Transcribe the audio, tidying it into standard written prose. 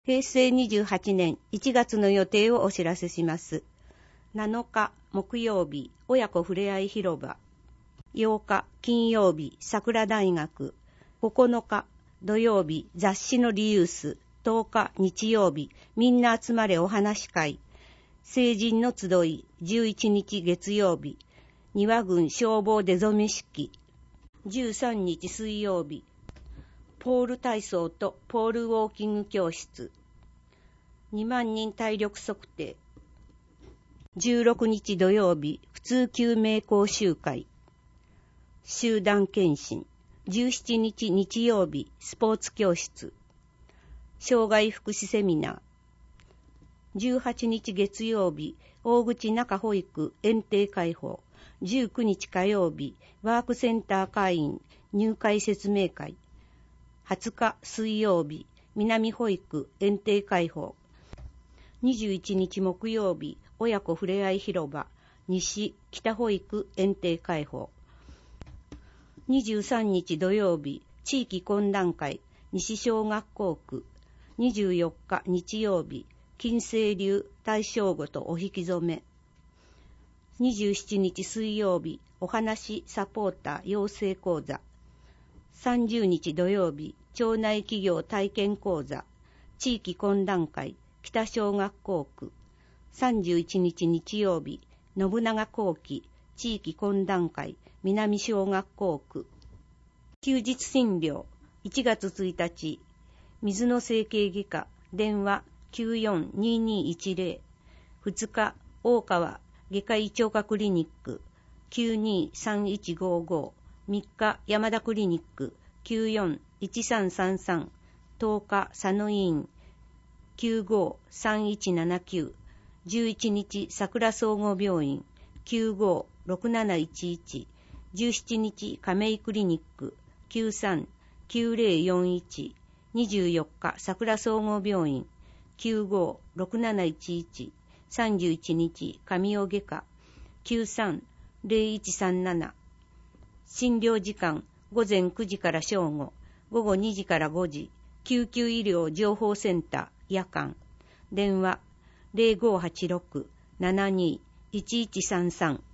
平成28年1月の予定をお知らせします。7日木曜日、親子ふれあい広場。8日金曜日、桜大学。9日土曜日、雑誌のリユース。10日日曜日、みんな集まれお話会。成人の集い、11日月曜日、庭軍消防出初め式。13日水曜日、ポール体操とポールウォーキング教室。2万人体力測定。16日土曜日、普通救命講習会。集団検診。17日日曜日、スポーツ教室。障害福祉セミナー。18日月曜日、大口中保育園庭開放。19日火曜日、ワークセンター会員入会説明会。20日水曜日、南保育園庭開放。21日木曜日、親子ふれあい広場西北保育園庭開放。23日土曜日、地域懇談会西小学校区。24日日曜日、金星流大正午とお引き初め。27日水曜日、お話サポーター養成講座。30日土曜日、町内企業体験講座、地域懇談会北小学校区。31日日曜日、信長後期地域懇談会南小学校区。休日診療。1月1日、水野整形外科電話 942210。 2日大川外科医腸科クリニック 923155。 3日山田クリニック 941333。 10日佐野医院 953179。 11日桜総合病院 956711。 17日亀井クリニック 939041。24日桜総合病院 956711。 31日上尾外科 930137。 診療時間午前9時から正午、午後2時から5時。救急医療情報センター夜間。電話 0586-72-1133。